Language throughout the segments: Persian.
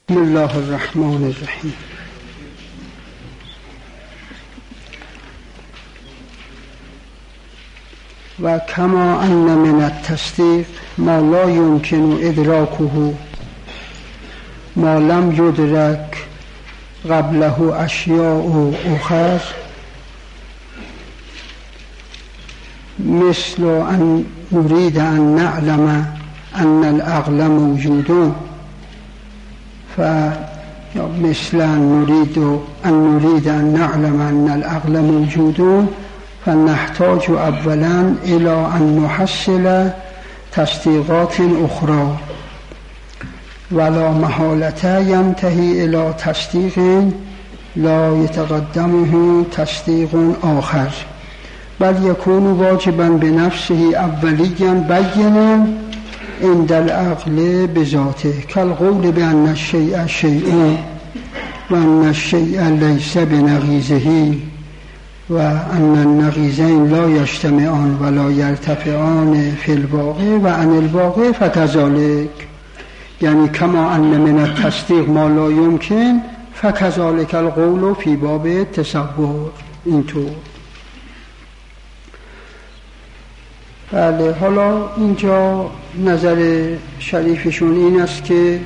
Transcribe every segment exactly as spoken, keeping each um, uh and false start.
بسم الله الرحمن الرحیم. و کما ان من التصدیق ما لا یمکن ادراکه ما لم یدرک قبله اشیاء اخر مثل ان نريد ان نعلم ان العقل موجود ف مثل ان نريد ان نريد ان نعلم ان العقل موجود فنحتاج اولا الى ان نحصل تصدیقات اخرى ولا محالة ينتهي الى تصدیق لا يتقدمه تصدیق آخر بل يكون واجبا بنفسه اوليا بينا عند العقل بذاته كالقول بأن الشيء شيء وأن الشيء ليس بنقيضه وأن النقيضين لا يجتمعان ولا يرتفعان في الواقع وعن الواقع فكذلك. یعنی کما ان من التصدیق ما لا يمكن فكذلك القول في باب تصور. اینطور. بله، حالا اینجا نظر شریفشون این است که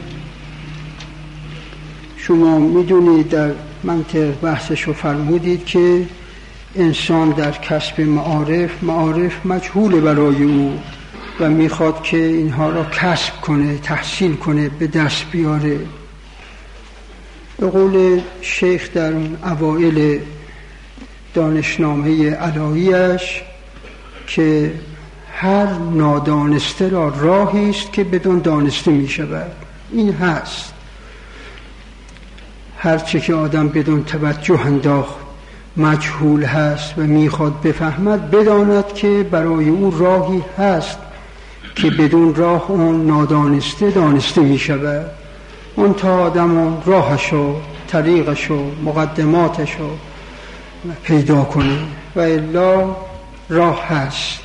شما میدونید در منطق بحثشو فرمودید که انسان در کسب معارف معارف مجهول برای او و میخواد که اینها را کسب کنه، تحصیل کنه، به دست بیاره. به قول شیخ در اون اوائل دانشنامه علاییش که هر نادانسته را راهی است که بدون دانسته می شود. این هست. هر چه که آدم بدون توجه انداخت مجهول هست و میخواد بفهمد، بداند که برای او راهی هست که بدون راه اون نادانسته دانسته می شود. اون تا آدم اون راهشو، طریقشو، مقدماتشو پیدا کنه و الا راه هست.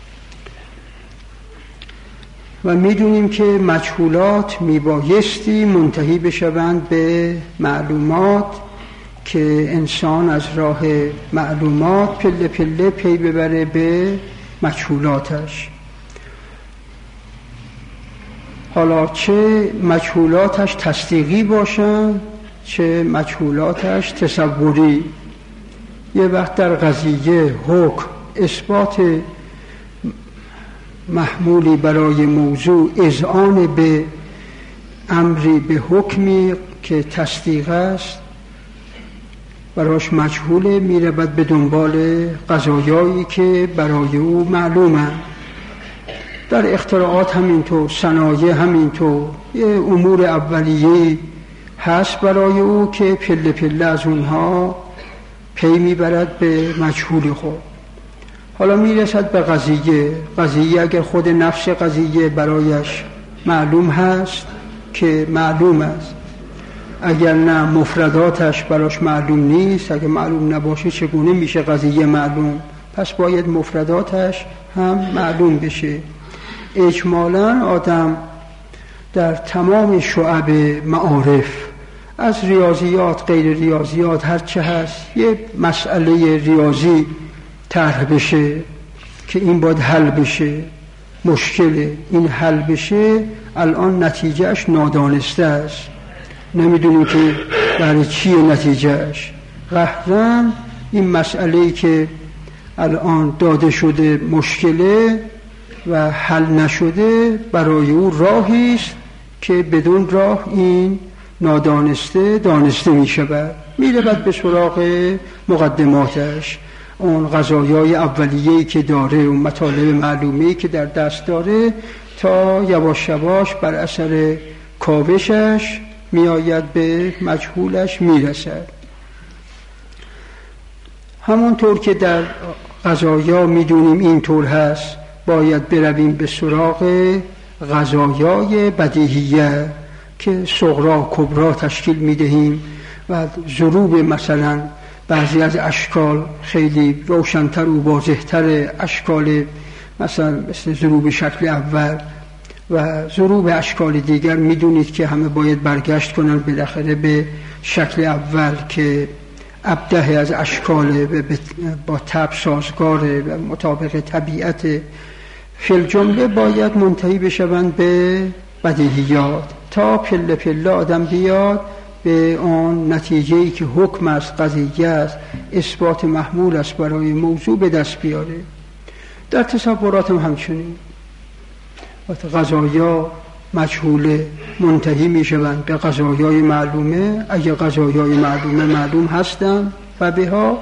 و میدونیم که مجهولات میبایستی منتهی بشوند به معلومات که انسان از راه معلومات پله پله پی ببره به مجهولاتش. حالا چه مجهولاتش تصدیقی باشن چه مجهولاتش تصوری. یه وقت در قضیه حکم اثبات محمولی برای موضوع اذعان به امری به حکمی که تصدیق است براش مجهوله، میره بعد به دنبال قضایایی که برای او معلومه. در اختراعات همینطور، صنایع همینطور، یه امور اولیه هست برای او که پله پله از اونها پی میبرد به مجهول خود. حالا میرسد به قضیه. قضیه اگر خود نفس قضیه برایش معلوم هست که معلوم است، اگر نه مفرداتش براش معلوم نیست. اگر معلوم نباشه چگونه میشه قضیه معلوم؟ پس باید مفرداتش هم معلوم بشه. اجمالاً آدم در تمام شعب معارف، از ریاضیات، غیر ریاضیات، هر چه هست، یه مسئله ریاضی طرح بشه که این باید حل بشه، مشکل این حل بشه، الان نتیجهش نادانسته است، نمیدونیم که برای چیه نتیجهش. قهرن این مسئله‌ای که الان داده شده مشکله و حل نشده، برای او راهی است که بدون راه این نادانسته دانسته می شود. میره بعد به سراغ مقدماتش، اون قضایای اولیه‌ای که داره، اون مطالب معلومه‌ای که در دست داره، تا یواش یواش بر اثر کاوشش میآید به مجهولش میرسد. همونطور که در قضایا میدونیم اینطور هست، باید برویم به سراغ قضایای بدیهیه که صغرا کبرا تشکیل میدهیم و ضروب مثلا بعضی از اشکال خیلی روشن‌تر و واضح‌تر، اشکال مثلا مثل ضروب شکل اول و ضروب اشکال دیگر میدونید که همه باید برگشت کنن بالاخره به شکل اول که ابده از اشکال با طبع سازگاره و مطابق طبیعت. فی الجمله باید منتهی بشوند به بدیهیات تا پله پله آدم بیاد به آن نتیجه‌ای که حکم است، قضیه است، اثبات محمول است برای موضوع به دست بیاره. در تصورات هم همچنین وقتی قضایا مجهوله منتهی می شوند به قضایای معلومه. اگه قضایای معلومه معلوم هستند و بها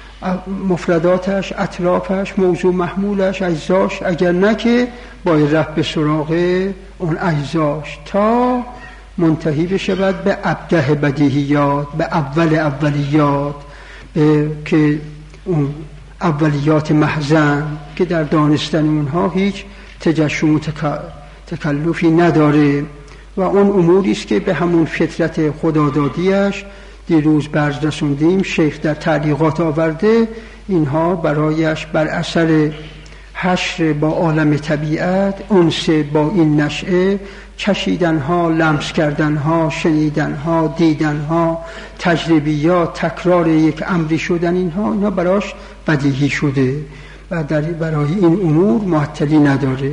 مفرداتش، اطرافش، موضوع محمولش، اجزاش، اگر نه که باید رفت به سراغ اون اجزاش تا منتهی بشود به ابده بدیهیات، به اول اولیات، به که اون اولیات محضن که در دانستن اونها هیچ تجشم و تکلفی نداره و اون اموری است که به همون فطرت خدادادیش دیروز برز رسوندیم. شیخ در تعلیقات آورده اینها برایش بر اثر حشر با عالم طبیعت، انس با این نشعه، چشیدنها، لمس کردنها، شنیدنها، دیدنها، تجربیات، تکرار یک امری شدن، اینها اینها براش بدیهی شده و در برای این امور معطلی نداره.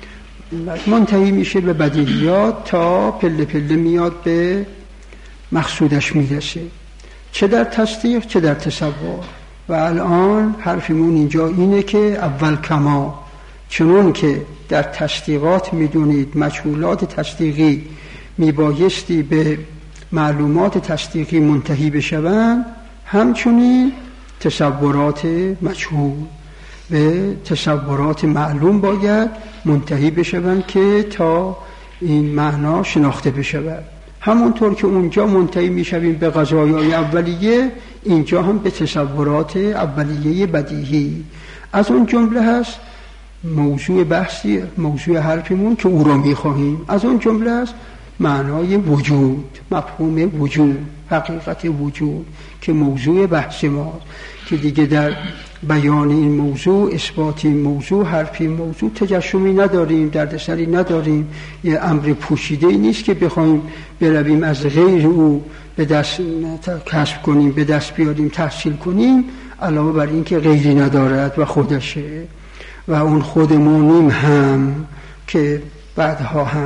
منتهی میشه به بدیهیات تا پله پله میاد به مقصودش میرسه، چه در تصدیق چه در تصور. و الان حرفمون اینجا اینه که اول کما، چنون که در تصدیقات میدونید مجهولات تصدیقی میبایستی به معلومات تصدیقی منتهی بشوند، همچنین تصورات مجهول به تصورات معلوم باید منتهی بشوند که تا این معنا شناخته بشود. همونطور که اونجا منتهی میشویم به قضایای اولیه، اینجا هم به تصورات اولیه بدیهی. از اون جمله هست موضوع بحثی، موضوع حرفمون که او را میخواهیم، از اون جمله هست معنای وجود، مفهوم وجود، حقیقت وجود که موضوع بحث ما، که دیگه در بیان این موضوع، اثبات این موضوع، حرف این موضوع تجشمی نداریم، دردسری نداریم. یه امر پوشیده ای نیست که بخوایم برویم از غیر او به دست کسب کنیم، به دست بیاریم، تحصیل کنیم، علاوه بر این که غیری ندارد و خودشه و اون خودمونیم هم که بعدها هم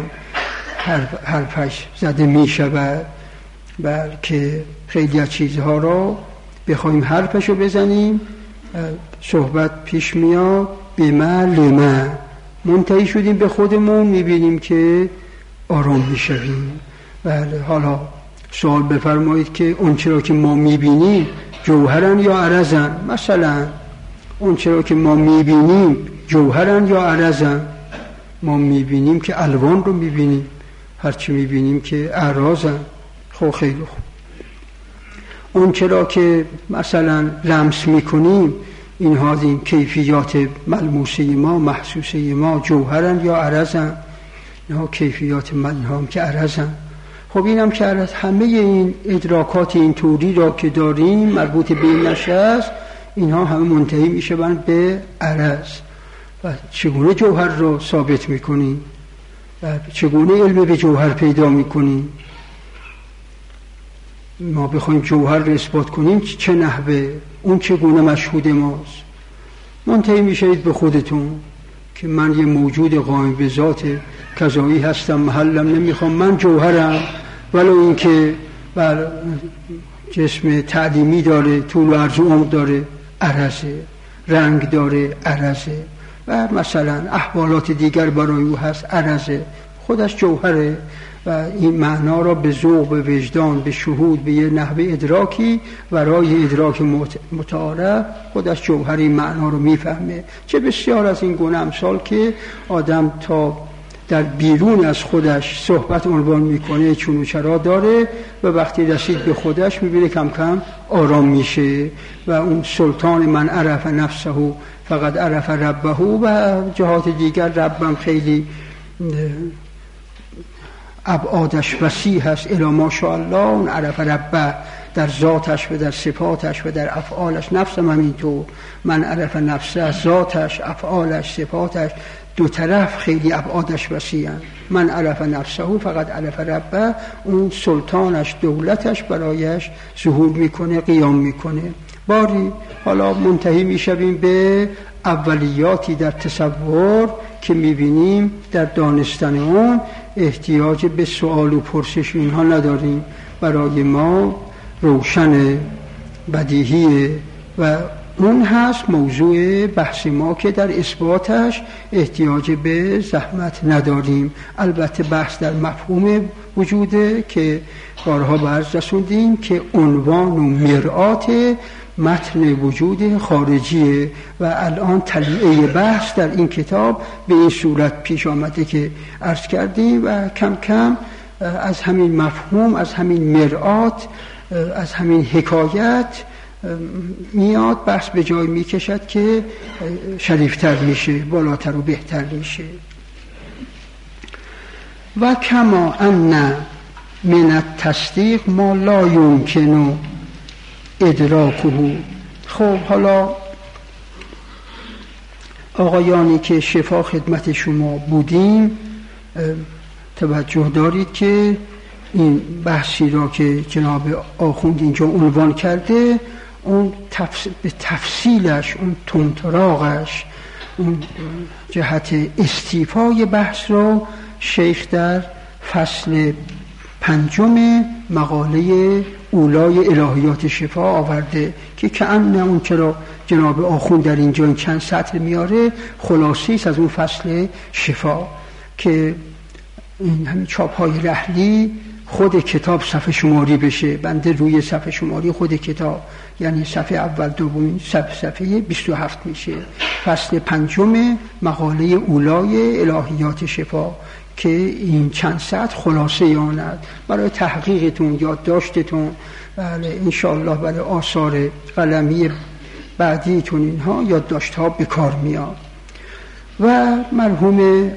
حرفش زده می شود، بلکه خیلی از چیزها را بخوایم حرفشو بزنیم صحبت پیش میاد به ما لما، منتهی شدیم به خودمون میبینیم که آرام میشویم. بله، حالا سوال بفرمایید که اون چرا که ما میبینیم جوهرن یا عرضن؟ مثلا اون چرا که ما میبینیم جوهرن یا عرضن؟ ما میبینیم که الوان رو میبینیم، هرچی میبینیم که اعراضن. خب خیلی خوب. اون چرا که مثلا لمس میکنیم، اینها این کیفیات ملموسه ما، محسوسه ما، جوهرن یا عرضن؟ اینها کیفیات من هم که عرضن. خب اینم که عرض، همه این ادراکات این طوری را که داریم مربوط به این نشست، اینها همه منتهی میشوند به عرض. و چگونه جوهر را ثابت میکنیم و چگونه علم به جوهر پیدا میکنیم؟ ما بخوایم جوهر رو اثبات کنیم چه نحوه، اون چگونه مشهود ماست؟ منتهی میشید به خودتون که من یه موجود قائم به ذات کذایی هستم، محلم نمیخوام، من جوهرم، ولو این که بر جسم تعلیمی داره، طول و عرض و عمق داره، عرضه، رنگ داره، عرضه، و مثلا احوالات دیگر برای او هست، عرضه، خودش جوهره. و این معنا را به ذوق، به وجدان، به شهود، به یه نحوه ادراکی ورای ادراک متعارف خودش جوهر این معنا رو میفهمه. چه بسیار از این گونه امثال که آدم تا در بیرون از خودش صحبت عنوان میکنه چون و چرا داره و وقتی رسید به خودش میبینه کم کم آرام میشه و اون سلطان من عرف نفسه فقط عرف ربه و جهات دیگر ربم خیلی ابعادش وسیع هست، الی ماشاءالله. اون عرف ربه در ذاتش و در صفاتش و در افعالش، نفسم همینطور، من عرف نفسه، ذاتش، افعالش، صفاتش، دو طرف خیلی ابعادش وسیعن. من عرف نفسه فقط عرف ربه، اون سلطانش دولتش برایش ظهور میکنه، قیام میکنه. باری حالا منتهی میشویم به اولیاتی در تصور که میبینیم در دانستن اون احتیاج به سوال و پرسش اینها نداریم، برای ما روشن بدیهیه و اون هست موضوع بحث ما که در اثباتش احتیاج به زحمت نداریم. البته بحث در مفهوم وجوده که بارها برز رسوندیم که عنوان و مرآت متن وجود خارجیه و الان تلیعه بحث در این کتاب به این صورت پیش آمده که عرض کردیم و کم کم از همین مفهوم، از همین مرآت، از همین حکایت میاد بحث به جای میکشد که شریفتر میشه، بالاتر و بهتر میشه. و کما ان من التصدیق ما لا یمکن ادراکه. خب حالا آقایانی که شفا خدمت شما بودیم توجه دارید که این بحثی را که جناب آخوند اینجا عنوان کرده، اون تفصیل به تفصیلش، اون تندتراغش، اون جهت استیفای بحث را شیخ در فصل پنجم مقاله اولای الهیات شفا آورده که کأن اون چرا جناب آخوند در اینجا این چند سطر میاره خلاصی است از اون فصل شفا که این همین چاپ های رحلی خود کتاب صفحه شماری بشه، بنده روی صفحه شماری خود کتاب، یعنی صفحه اول دوم صفحه صفحه بیست و هفت میشه، فصل پنجم مقاله اولای الهیات شفا که این چند سطر خلاصه آند برای تحقیقتون، یادداشتتون، بله انشاءالله برای آثار قلمی بعدیتون اینها یادداشت ها به کار میاد. و مرحوم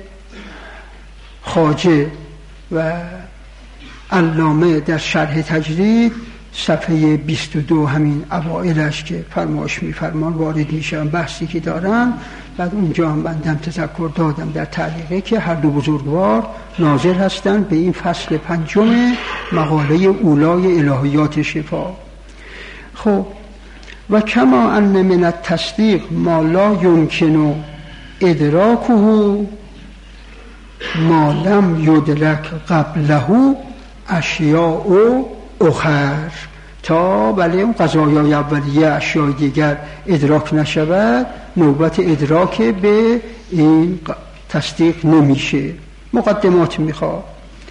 خواجه و علامه در شرح تجرید صفحه بیست و دو همین اوائلش که فرمایش میفرمان وارد میشن بحثی که دارن، بعد اونجا هم بندم تذکر دادم در تعلیقه که هر دو بزرگوار ناظر هستند به این فصل پنجم مقاله اولای الهیات شفا. خب و کما ان من التصدیق ما لا یمکن ادراکه ما لم یدرک قبله اشیاء اخر، تا بله اون قضایای اولیه اشیاء دیگر ادراک نشود نوبت ادراک به این تصدیق نمیشه. مقدمات میخواد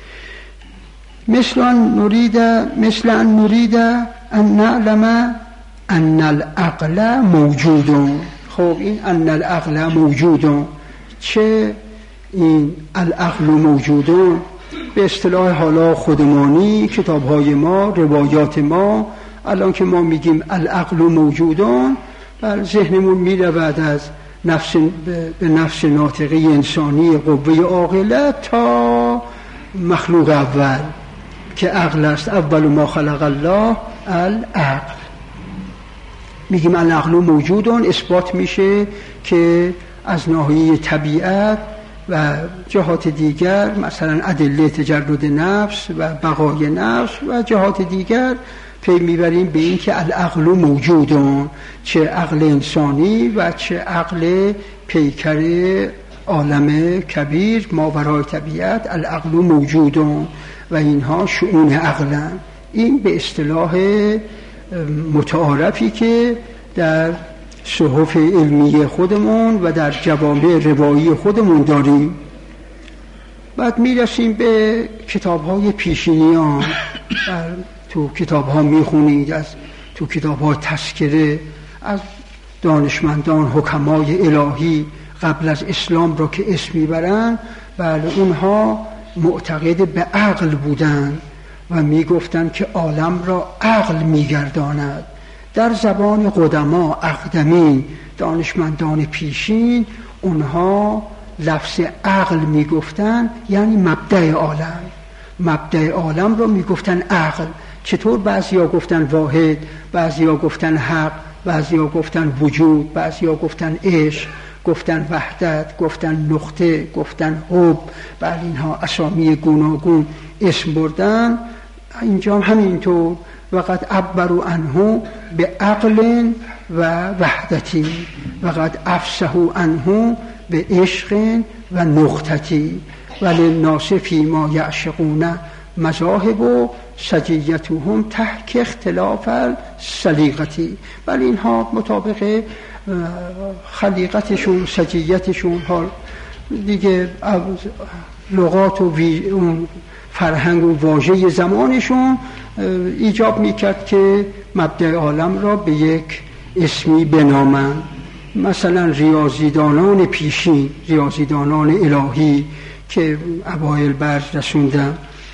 مثل ان نريد مثل ان نريد ان نعلم ان العقل موجود. خب این ان العقل موجود، چه این العقل موجودون به اصطلاح حالا خودمانی کتاب‌های ما، روایات ما، الان که ما میگیم العقل موجودون بر ذهنمون میرود از نفس به نفس ناطقه انسانی قوه عاقله تا مخلوق اول که عقل است. اول ما خلق الله العقل. میگیم العقل موجودون، اثبات میشه که از ناحیه طبیعت و جهات دیگر مثلا ادله تجرد نفس و بقای نفس و جهات دیگر پی میبریم به این که العقل موجودون، چه عقل انسانی و چه عقل پیکر عالم کبیر ماورای طبیعت، العقل موجودون و اینها شؤون عقلن. این به اصطلاح متعارفی که در صحف علمی خودمون و در جوامع روایی خودمون داریم. بعد میرسیم به کتاب‌های پیشینیان، تو کتاب‌ها میخونید، از تو کتاب‌ها تذکره از دانشمندان حکمای الهی قبل از اسلام را که اسم میبرن، بله اونها معتقد به عقل بودن و میگفتن که عالم را عقل میگرداند. در زبان قدما اقدمین دانشمندان پیشین اونها لفظ عقل میگفتن یعنی مبدأ عالم، مبدأ عالم رو میگفتن عقل. چطور؟ بعضیا گفتن واحد، بعضیا گفتن حق، بعضیا گفتن وجود، بعضیا گفتن عشق، گفتن وحدت، گفتن نقطه، گفتن حب، بر اینها اسامی گوناگون اسم بردن. اینجا همینطور وقد عبروا عنه به عقل و وحدتی وقد افصحوا عنه به عشق و نقطتی وللناس فیما یعشقون مذاهب و سجیتهم تحت اختلاف السلیقتی. ولی اینها مطابق خلیقتشون، سجیتشون، حال دیگه لغات و اون فرهنگ و واژه زمانشون ایجاب میکرد که مبدأ عالم را به یک اسمی بنامند. مثلا ریاضیدانان پیشین، ریاضیدانان الهی که اوایل برز رسوندن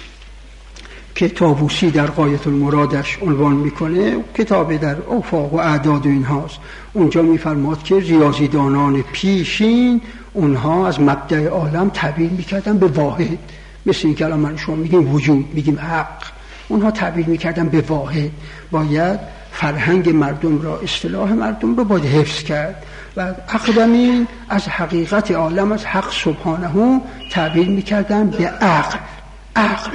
که طاووسی در غایت المرادش عنوان میکنه، کتاب در افاق و اعداد و اینهاست، اونجا میفرماد که ریاضیدانان پیشین اونها از مبدأ عالم تعبیر میکردن به واحد، مثل این که الان من شما میگیم وجود، میگیم حق، اونها تعبیر میکردن به واحد. باید فرهنگ مردم را، اصطلاح مردم را باید حفظ کرد و اقدمین از حقیقت عالم، از حق سبحانه تعبیر میکردن به عقل. عقل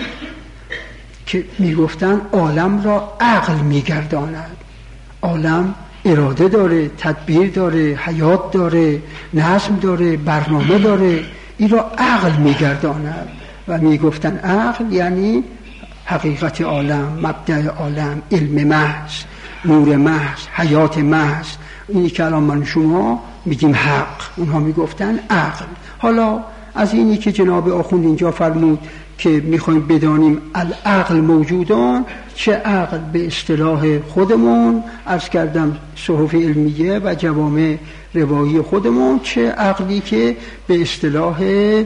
که میگفتن عالم را عقل میگرداند. عالم اراده داره، تدبیر داره، حیات داره، نظم داره، برنامه داره، این را عقل میگرداند. و میگفتن عقل یعنی حقیقت عالم، مبدأ عالم، علم محض، نور محض، حیات محض. اینی که الان من شما میگیم حق، اونها میگفتن عقل. حالا از اینی که جناب آخوند اینجا فرمود که میخوایم بدانیم العقل موجودان، چه عقل به اصطلاح خودمون، عرض کردم صحف علمیه و جوامع روایی خودمون، چه عقلی که به اصطلاح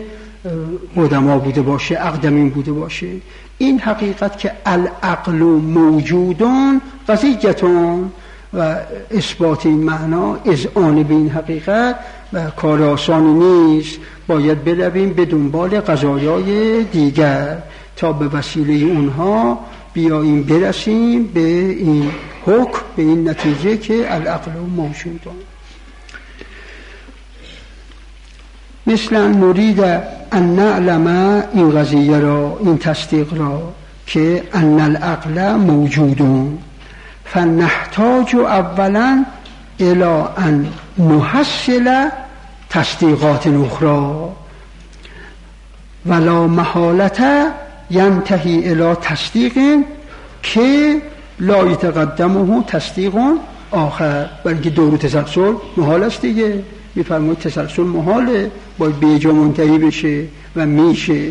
قدما بوده باشه، اقدمین بوده باشه. این حقیقت که العقل موجودان قضیتون و اثبات این معنا اذعان به این حقیقت و کار آسانی نیست. باید برویم به دنبال قضایای دیگر تا به وسیله اونها بیاییم برسیم به این حکم، به این نتیجه که العقل موجودان. مثلا نرید ان نعلم این قضیه را، این تصدیق را که ان العقل موجودون فنحتاج اولا الى ان نحصل تصدیقات اخرى ولا محالة ینتهی الى تصدیق که لا یتقدمه تصدیق آخر. برای اینکه دور تسلسل محال است دیگه، میفرماید تسلسل محاله، باید به جا منتهی بشه و میشه.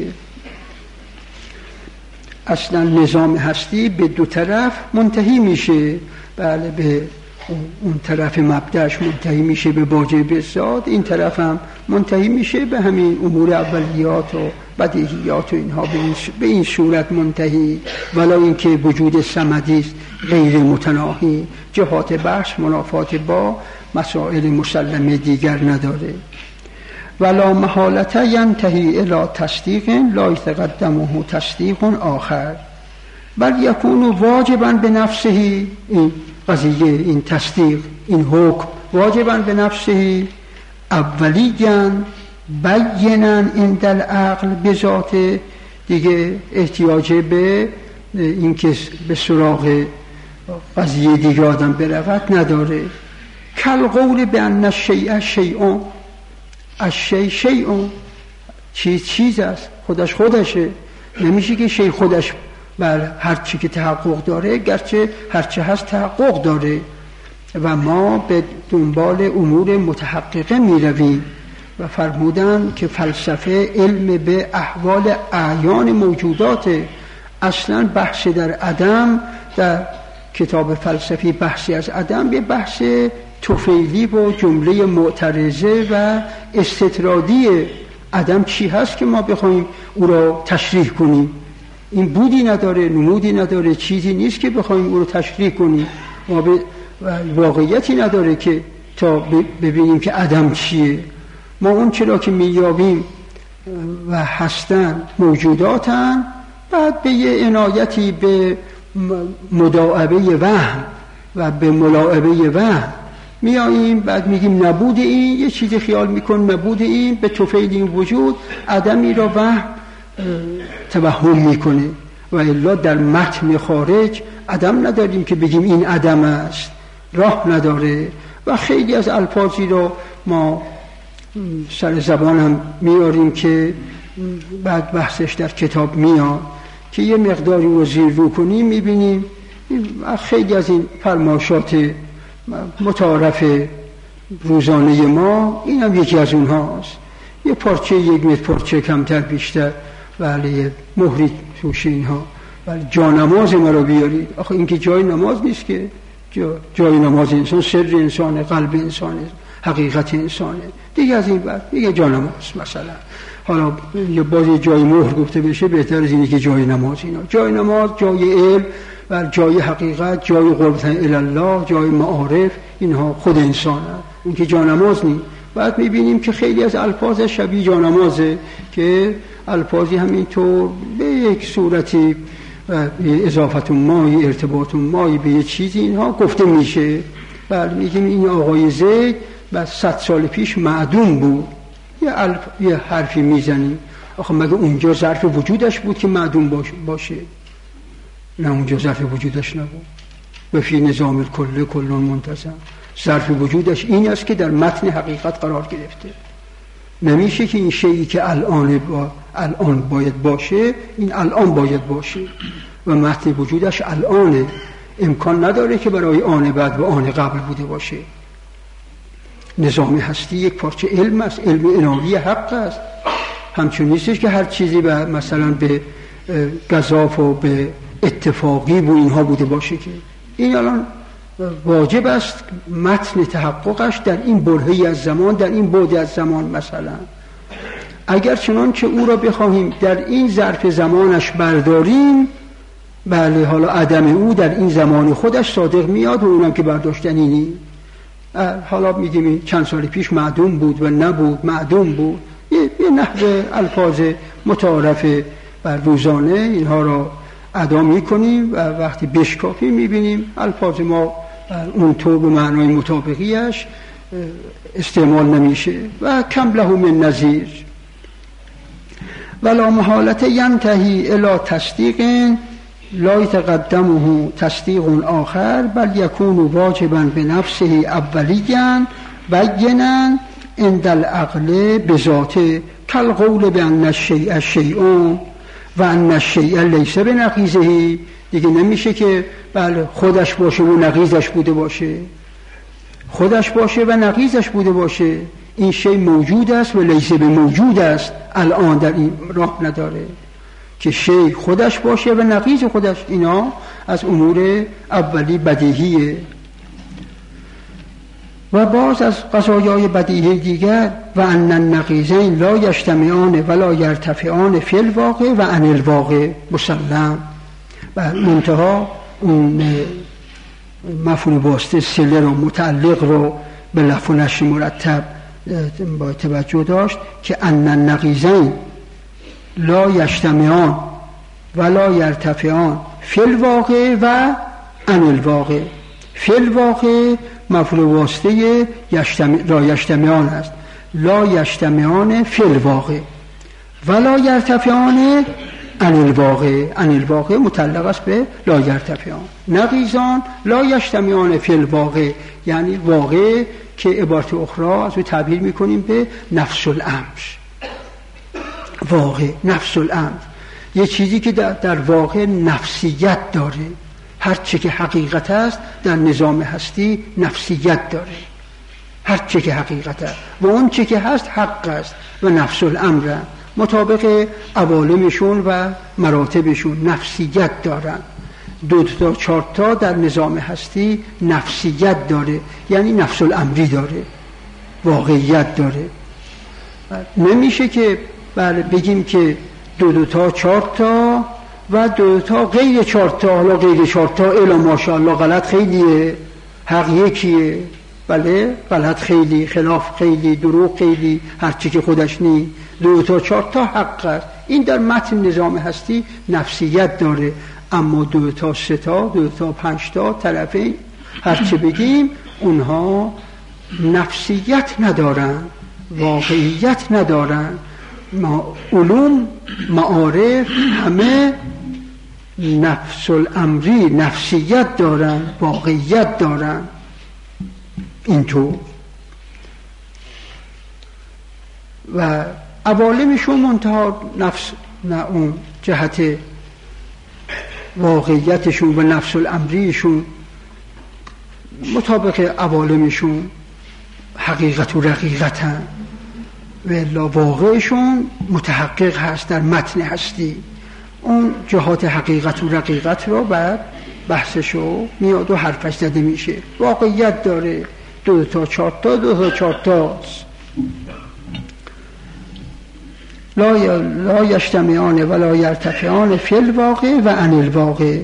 اصلا نظام هستی به دو طرف منتهی میشه، بله به اون طرف مبدأش منتهی میشه به واجب ذات، این طرف هم منتهی میشه به همین امور اولیات و بدیهیات و اینها، به این, به این صورت منتهی. ولا اینکه وجود صمدی است غیر متناهی، جهات بحث منافات با مسائل مسلمه دیگر نداره. ولا محالة ینتهی الی تصدیق لا یتقدمه تصدیق آخر بل یکون واجبا به نفسه. این قضیه، این تصدیق، این حکم واجبا به نفسه اولیاً بینا عند العقل بذاته، دیگه احتیاج به این که به سراغ قضیه دیگه آدم برود نداره. کل قول به ان الشیء شیء، الشیء شیء، چیز چیز است، خودش خودشه. نمیشه که شیء خودش بر هر چی که تحقق داره، گرچه هر چی هست تحقق داره و ما به دنبال امور متحققه می رویم. و فرمودن که فلسفه علم به احوال اعیان موجودات. اصلا بحث در عدم، در کتاب فلسفی بحثی از عدم، یه بحث طفیلی و جمله معترضه و استطرادی. عدم چی هست که ما بخوایم او را تشریح کنیم؟ این بودی نداره، نمودی نداره، چیزی نیست که بخوایم او را تشریح کنیم. ما به واقعیتی نداره که تا ببینیم که عدم چیه. ما اون چرا که میابیم و هستن موجوداتن، بعد به یه عنایتی به مداعبه وهم و به ملاعبه وهم میاییم بعد میگیم نبود این، یه چیزی خیال میکن نبود این به طفیل این وجود عدمی را وهم توهم میکنه و الا در متن خارج عدم نداریم که بگیم این عدم است، راه نداره. و خیلی از الفاظی را ما سر زبان هم میاریم که بعد بحثش در کتاب میاد که یه مقداری رو زیر رو کنیم میبینیم خیلی از این فرمایشات متعارف روزانه ما این هم یکی از اونهاست. یه پارچه یک متر پارچه کمتر بیشتر ولی مهری توش اینها، ولی جا نماز ما رو بیارید. آخه این که جای نماز نیست که، جا جای نماز انسان سر انسانه، قلب انسانه، حقیقت انسانه دیگه. از این بعد دیگه جا نماز مثلا حالا یا بازی جای مهر گفته بشه بهتر از اینه که جای نماز. اینا جای نماز جای علم و جای حقیقت، جای قربت الله، جای معارف، اینها خود انسان هست. این که جا نماز نیست. بعد میبینیم که خیلی از الفاظ شبیه جا نمازه که الفاظی همینطور به یک صورتی اضافت مایی، ارتباط مایی به یه چیزی اینها گفته میشه. بعد میگیم این آقای زید بعد صد سال پیش معدوم بود، یه, الف... یه حرفی میزنیم. آخه مگه اونجا ظرف وجودش بود که معدوم باش... باشه؟ نه، اونجا ظرف وجودش نبود. و فی نظام الکل کل منتظم، ظرف وجودش این است که در متن حقیقت قرار گرفته. نمیشه که این شیئی که الان با الان باید باشه این الان باید باشه و متن وجودش الانه. امکان نداره که برای آن بعد و آن قبل بوده باشه. نظام هستی یک پارچه علم است، علم الهی حق است. همچون نیستش که هر چیزی به مثلا به گزاف و به اتفاقی و اینها بوده باشه که این الان واجب است متن تحققش در این برهه‌ای از زمان، در این بعد از زمان. مثلا اگر چنانچه او را بخواهیم در این ظرف زمانش برداریم، بله حالا عدم او در این زمان خودش صادق میاد و اونم که برداشتنی نیست. حالا میگیم چند سال پیش معدوم بود و نبود، معدوم بود، یه, یه نحو الفاظ متعارف و روزانه اینها را ادا میکنیم و وقتی بشکافیم میبینیم الفاظ ما اونطور به معنای مطابقیش استعمال نمیشه. و کم له من نظیر ولا محالت ینتهی الی تصدیق لا یتقدمه تصدیق آخر بل یکون واجبا بنفسه اولیاً بینا عند العقل بذاته کالقول بان الشیء شیء و ان الشیء لیس بنقیضه. دیگه نمیشه که بله خودش باشه و نقیضش بوده باشه، خودش باشه و نقیضش بوده باشه. این شیء موجود است و لیس به موجود است. الان در این راه نداره که شیء خودش باشه و نقیض خودش. اینا از امور اولی بدیهیه. و باز از قضایای بدیهی دیگر و ان النقیضین لا یجتمعان ولا یرتفعان فی الواقع و عن الواقع مسلم. و منتها اون مفهوم واسطه صله رو متعلق رو به لفظ نشر مرتب با توجه داشت که ان النقیضین لا یجتمعان ولا یرتفعان فی الواقع و عن الواقع. فی الواقع مفعول واسطه یجتمع لا یجتمعان است، لا یجتمعان فی الواقع ولا یرتفعان عن الواقع. عن الواقع متعلق است به لا یرتفعان. نقیضان لا یجتمعان فی الواقع، یعنی واقع که عبارت اخرى از او تعبیر میکنیم به نفس الامر. واقع نفس الامر، یه چیزی که در, در واقع نفسیت داره. هر چه که حقیقت است در نظام هستی نفسیت داره، هر چه که حقیقت است و اون چه که هست حق است و نفس الامر مطابق عوالمشون و مراتبشون نفسیت دارن. دو تا چهار تا در نظام هستی نفسیت داره، یعنی نفس الامری داره، واقعیت داره. نمیشه که بله بگیم که دو دو تا چهار تا و دو تا غیر چهار تا، حالا غیر چهار تا الا ماشاءالله غلط خیلیه، حق یکیه. بله غلط خیلی، خلاف خیلی، دروغ خیلی، هرچی که خودش نی. دو تا چهار تا حق است. این در متن نظام هستی نفسیت داره. اما دو تا سه تا، دو تا پنج تا طرفین هرچی بگیم اونها نفسیت ندارن، واقعیت ندارن. ما علوم معارف همه نفس الامری، نفسیت دارن، واقعیت دارن. اینطور و عوالمشون منتها نفس نه اون جهت واقعیتشون و نفس الامریشون مطابق عوالمشون حقیقت و رقیقتن و الا واقعشون متحقق هست در متن هستی. اون جهات حقیقت و رقیقت رو بعد بحثشو میاد و حرفش زده میشه. واقعیت داره، دو تا چهار تا دو تا چهار تا لا لا یجتمعان ولا یرتفعان فی الواقع و عن الواقع.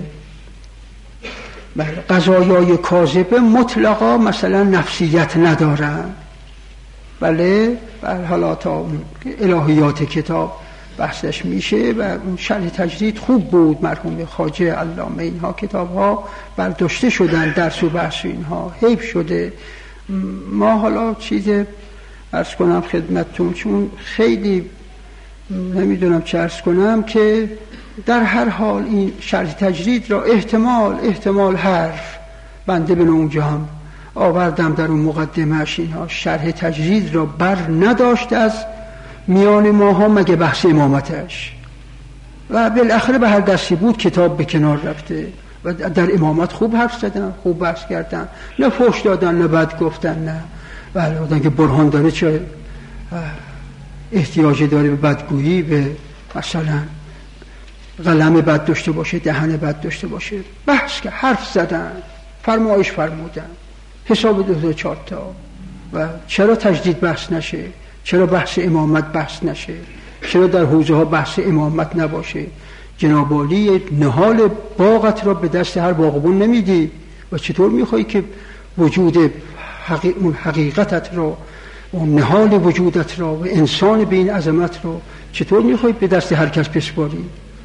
قضایای کاذبه مطلقا مثلا نفسیت ندارن. بله، حالا تا الهیات کتاب بحثش میشه و اون شرح تجرید خوب بود. مرحوم خواجه علامه اینها کتاب ها برداشته شدن، درس و بحث اینها حیف شده. ما حالا چیز عرض کنم خدمتتون، چون خیلی نمیدونم چه عرض کنم، که در هر حال این شرح تجرید را احتمال احتمال حرف بنده به اونجا هم آوردم در اون مقدمه‌اش، اینها شرح تجرید را بر نداشت از میان ماها مگه بحث امامتش، و بالاخره به هر دستی بود کتاب به کنار رفته و در امامت خوب حرف زدن، خوب بحث کردن، نه فحش دادن نه بد گفتن، نه بله آدم که برهان داره چه احتیاج داره به بدگویی، به مثلا قلم بد داشته باشه، دهن بد داشته باشه. بحث که حرف زدن، فرمایش فرمودن، حساب دو تا چهار تا. و چرا تجدید بحث نشه؟ چرا بحث امامت بحث نشه؟ چرا در حوزه ها بحث امامت نباشه؟ جناب عالی نهال باغت را به دست هر باغبون نمیدی و چطور میخوایی که وجود حقیق... حقیقتت را و نهال وجودت را و انسان به این عظمت را چطور میخوایی به دست هر کس بسپاری؟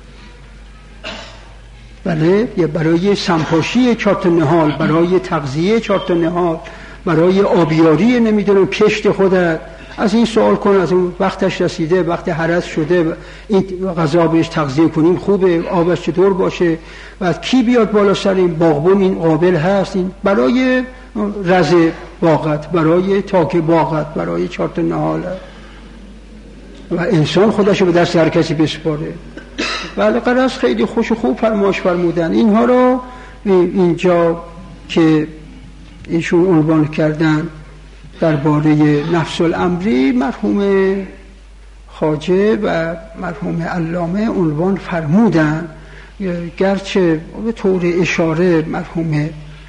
بله، یا برای سمپاشی چهار تا نهال، برای تغذیه چهار تا نهال، برای آبیاری نمیدونم کشت خودت، از این سوال کن، از اون وقتش رسیده، وقت هرس شده، این غذا بهش تغذیه کنیم خوبه، آبش چطور باشه، بعد کی بیاد بالا سر این باغبون این قابل هست، این برای رز باغت، برای تاک باغت، برای چهار تا نهال و انسان خودشو به دست هر کسی بسپاره. بله، قرص خیلی خوش و خوب فرمایش فرمودن. اینها رو اینجا که ایشون عنوان کردن درباره نفس الامری، مرحوم خواجه و مرحوم علامه عنوان فرمودن، گرچه به طور اشاره مرحوم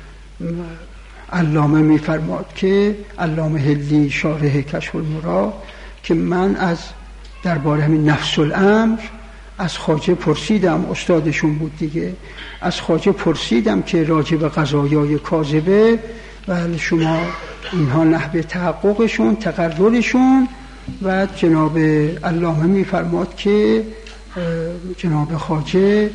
علامه میفرماد که علامه هلی شارح کشف المراد که من از درباره همین نفس الامر از خواجه پرسیدم، استادشون بود دیگه، از خواجه پرسیدم که راجع به قضایای کاذبه و شما اینها نحوه تحققشون، تقررشون، و جناب علامه میفرماد که جناب خواجه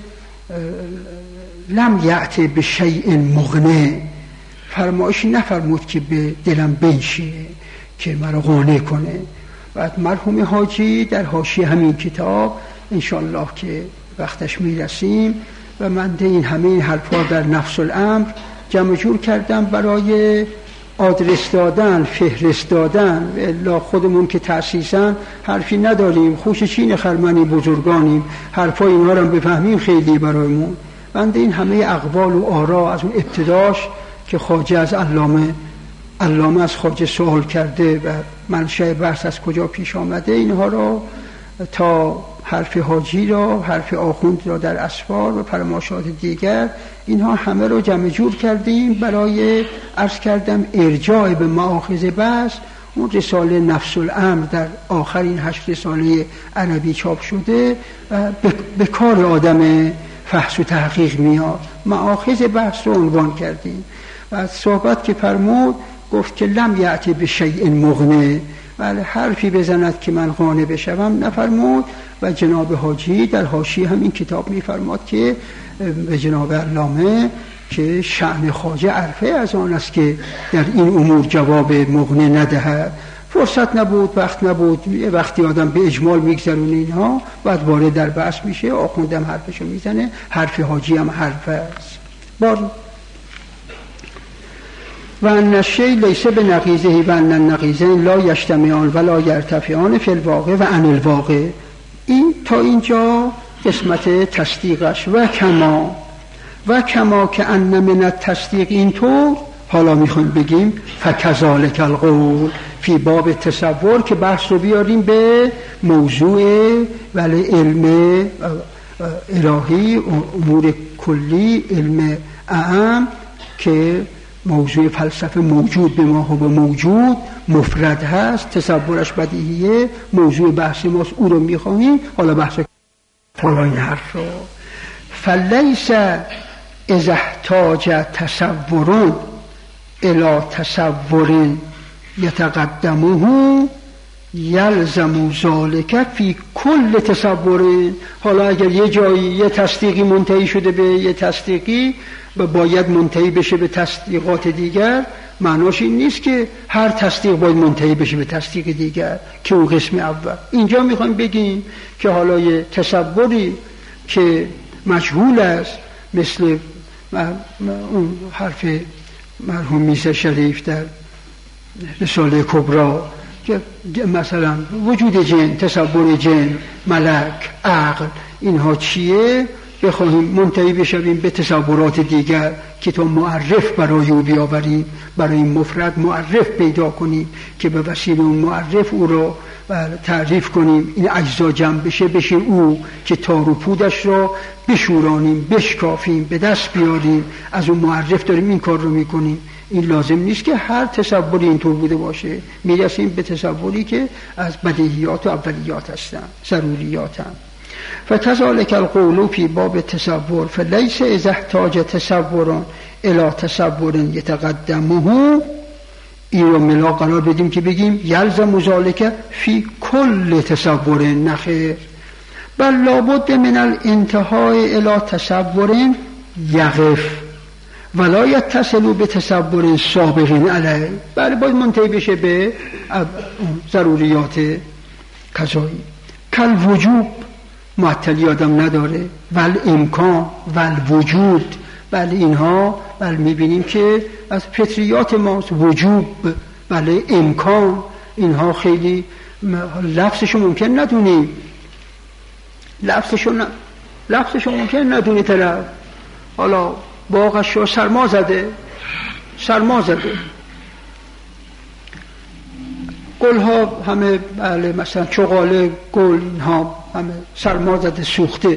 لم یأت به شیء مغنه، فرمایشی نفرمود که به دلم بنشینه که مرا قانع کنه. بعد مرحوم حاجی در حاشیه همین کتاب انشاءالله که وقتش میرسیم و من این همه این حرفا در نفس الامر جمع جور کردم برای آدرس دادن، فهرست دادن. الا خودمون که تأسیساً حرفی نداریم، خوش چین خرمنی بزرگانیم، حرفای اینها رو بفهمیم خیلی برایمون. بنده این همه اقوال و آرا از اون ابتداش که خواجه از علامه علامه از خواجه سوال کرده و منشأ بحث از کجا پیش آمده، اینها رو تا حرف حاجی را، حرف آخوند را در اسفار و فرمایشات دیگر، اینها همه رو جمع جور کردیم برای عرض کردم ارجاع به مآخذ بحث. اون رساله نفس الامر در آخرین هشت رساله عربی چاپ شده و به کار آدم فحص و تحقیق میاد. مآخذ بحث رو عنوان کردیم و صحبت که فرمود گفت که لم یأتی به شیء مغنه، بله حرفی بزند که من قانع بشوم نفرمود. و جناب حاجی در حاشیه همین کتاب میفرماد که به جناب علامه که شأن خواجه عرفه از آن است که در این امور جواب مغنی ندهد. فرصت نبود، وقت نبود، یه وقتی آدم به اجمال میگذرونه اینها، بعد وارد در بحث میشه، آخوندم حرفشو میزنه، حرف حاجی هم حرف است. بار و ان الشیء لیس بنقیضه و ان النقیضین لا یجتمعان ولا یرتفعان فی الواقع و عن الواقع. این تا اینجا قسمت تصدیقش. و کما و کما که ان من التصدیق اینطور. حالا میخوایم بگیم فکذالک القول فی باب تصور، که بحث رو بیاریم به موضوع ولی علم الهی، امور کلی، علم اعم، که موضوع فلسفه موجود به ما و موجود مفرد هست، تصورش بدیهیه، موضوع بحث ماست، او رو میخواهیم. حالا بحث حالا این حرف رو فلیس اذا احتاج تصورون الی تصور یتقدمه یلزم ذلک فی کل تصور. حالا اگر یه جایی یه تصدیقی منتهی شده به یه تصدیقی و باید منتهی بشه به تصدیقات دیگر، معناش این نیست که هر تصدیق باید منتهی بشه به تصدیق دیگر که اون قسم اول. اینجا میخوایم بگیم که حالا یه تصوری که مجهول است، مثل اون حرف مرحوم میرزا شریف در رساله کبری که مثلا وجود جن، تصور جن، ملک، عقل، اینها چیه، بخواهیم منتهی بشویم به تصورات دیگر که تا معرف برای او بیاوریم، برای این مفرد معرف پیدا کنیم که به وسیله اون معرف او رو تعریف کنیم، این اجزا جمع بشه، بشه او که تار و پودش را بشورانیم، بشکافیم، به دست بیاریم. از اون معرف داریم این کار رو میکنیم. این لازم نیست که هر تصوری اینطور بوده باشه. میرسیم به تصوری که از بدیهیات و اولیات هستن، ضروریات هم. فکذالک القول فی باب تصور فلیس اذا احتاج تصور الی تصور یتقدمه. این رو ملا قرار بدیم که بگیم یلزم ذلک فی کل تصور، نخیر، بل لابد من الانتهاء الی تصور یقف ولا یتصل به تصور سابق علیه. بله، باید منتهی بشه به ضروریات قضایی. کل وجوب معطلی آدم نداره، ول امکان ول وجود، بله اینها بله میبینیم که از فطریات ماست. وجوب، بله امکان، اینها خیلی لفظشو ممکن ندونیم، لفظشو ن... لفظشو ممکن ندونی طرف. حالا باغش رو سرما زده، سرما زده، گل ها همه بله مثلا چغاله گل ها همه سرما زده، سوخته.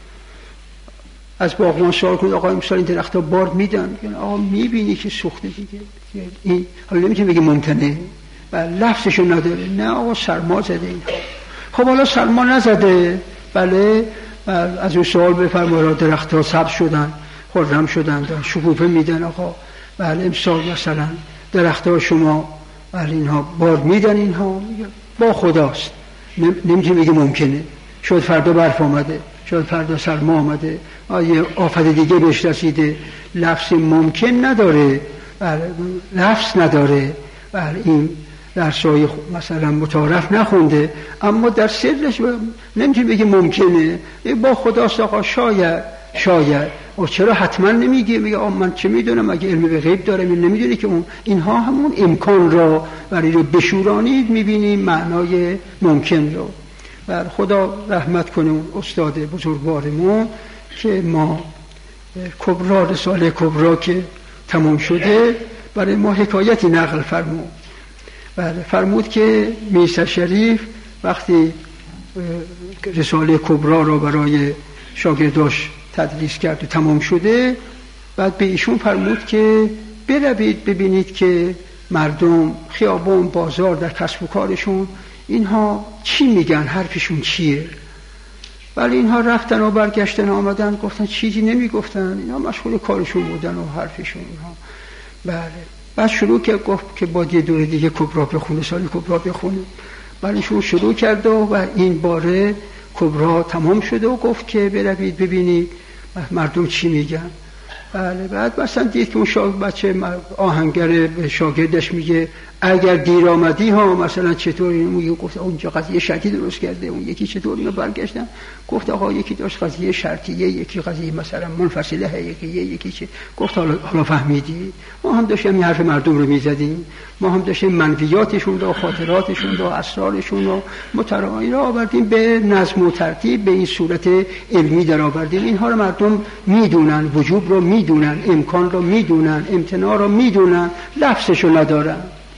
از باغبان سوال کنید آقا امسال این درخت ها بار میدن؟ آقا میبینی که سوخته دیگه. این حالا نمیتونی بگی ممکنه، بله لفظشو نداره. نه آقا سرما زده این. خب حالا سرما نزده، بله از اون سوال بفرمایید درخت ها سبز شدن، خرم شدن، شکوفه میدن. آقا بله امسال مثلا درخت ها شما بله اینها بار میدن، اینها با خداست، نمیتونی بگی ممکنه. شاید فردا برف آمده، شاید فردا سرما آمده، یه آفت دیگه بهش رسیده. لفظ ممکن نداره، بله لفظ نداره، بله این درسای مثلا متعارف نخونده، اما در سرش نمیتونی بگی ممکنه، با خداست. آقا شاید شاید و چرا حتما نمیگه؟ میگه آقا من چه میدونم، اگه علم به غیب داره من نمیدونی که اون اینها همون امکان را برای رو بشورانید. میبینیم معنای ممکن رو. بر خدا رحمت کنه اون استاد بزرگوارمون که ما کبرا، رساله کبرا که تمام شده، برای ما حکایتی نقل فرمود. بله فرمود که میرزا شریف وقتی رساله کبرا را برای شاگرداش تدریس کرد و تمام شده، بعد به ایشون فرمود که بروید ببینید که مردم خیابان، بازار، در کسب و کارشون اینها چی میگن، حرفشون چیه. ولی اینها رفتن و برگشتن و آمدن گفتن چیزی نمیگفتن، اینها مشغول کارشون بودن و حرفشون اینها. بله بعد شروع که گفت که با یه دوره دیگه کبرا بخونه، سال کبرا بخونه. بله شروع شروع کرد و این باره کبرا تمام شده و گفت که بروید ببینید مردم چی میگن. بله. بعد مثلا دید که اون شاگرد بچه آهنگر شاگردش میگه اگر دیر آمدی ها مثلا چطور اینو گفت اونجا قضیه شرطی درست کرده، اون یکی چطور اینو برگشتن گفت آقا یکی داشت قضیه شرطیه، یکی قضیه مثلا منفصله حقیقیه، یکی چه. گفت حالا حالا فهمیدی؟ ما هم داشتیم این حرف مردم رو میزدیم، ما هم داشتیم منفیاتشون رو، خاطراتشون رو، اسرارشون رو مترایی رو آوردیم به نظم و ترتیب، به این صورت علمی در آوردیم. اینها رو مردم میدونن، وجوب رو میدونن، امکان رو میدونن، امتناع رو میدونن، لفظش رو ندارن.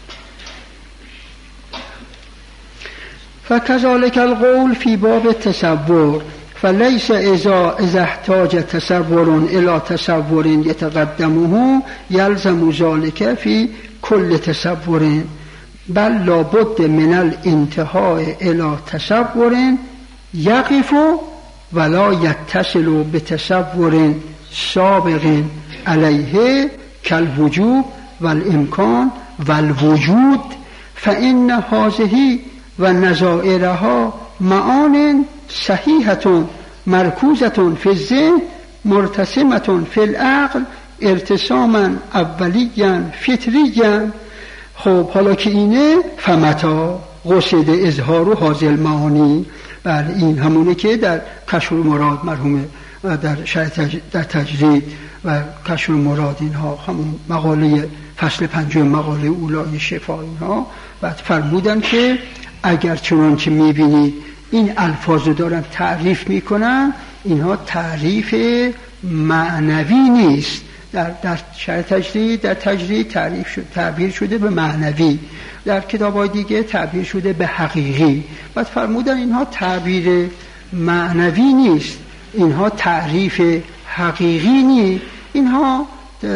فكذلك القول في باب التصور فليس إذا إذا احتاج تصور إلى تصور يتقدمه يلزم ذلك في كل تصور بل لابد من الانتهاء إلى تصور يقف ولا يتصل بتصور سابق عليه كالوجوب والإمكان والوجود فإن هذه و نظائرها معان صحیحة مرکوزة فی الذهن مرتسمة فی العقل ارتساما اولیا فطریا. خب حالا که اینه فمتا قصد اظهار و حاضر معانی. بله این همونه که در کشف المراد مرحوم در شرح در تجرید و کشف المراد اینها همون مقاله فصل پنجم مقاله اولای شفا اینها بعد فرمودن که اگر چنانچه میبینید این الفاظ رو دارن تعریف میکنن، اینها تعریف معنوی نیست. در در شرح تجرید در تجرید تعریف شد تعبیر شده به معنوی، در کتاب‌های دیگه تعبیر شده به حقیقی. بعد فرمودن اینها تعبیر معنوی نیست، اینها تعریف حقیقی نیست، اینها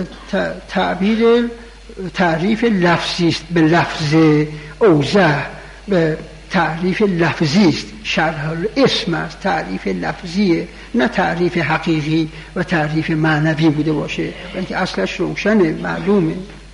تعبیر تعریف لفظی است، به لفظ اوضح، به تعریف لفظی است، شرح الاسم است، تعریف لفظیه، نه تعریف حقیقی و تعریف معنوی بوده باشه، بلکه اصلش روشنه، معلومه.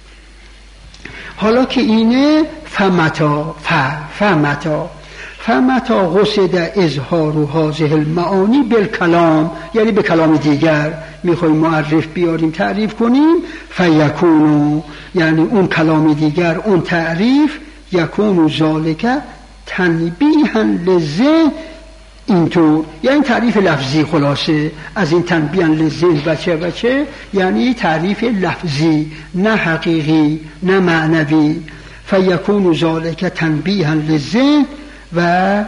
حالا که اینه فمتا ف فمتا فمتا قصد اظهار و هذه المعانی بالکلام، یعنی به کلام دیگر میخوایم معرف بیاریم تعریف کنیم، فیکونو یعنی اون کلام دیگر، اون تعریف، یکونو ذالک تنبیها للذهن، اینطور یعنی تعریف لفظی، خلاصه از این تنبیها للذهن بچه بچه یعنی تعریف لفظی، نه حقیقی نه معنوی. فیکونو ذالک تنبیها للذهن و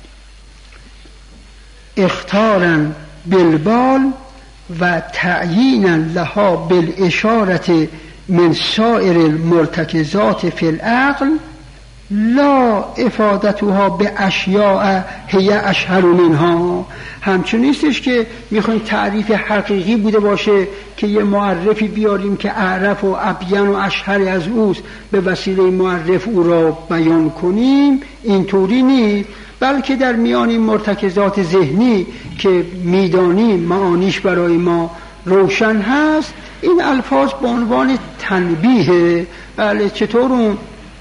اختارا بالبال و تعیینا لها بالاشاره من سائر المرتکزات فی العقل لا افادتها به اشیاء هی اشهر منها. همچون نیستش که میخوایم تعریف حقیقی بوده باشه که یه معرفی بیاریم که اعرف و ابین و اشهر از اوست، به وسیله معرف او را بیان کنیم، اینطوری نیست، بلکه در میان این مرتکزات ذهنی که میدانیم معانیش برای ما روشن هست، این الفاظ به عنوان تنبیه. بله چطور اون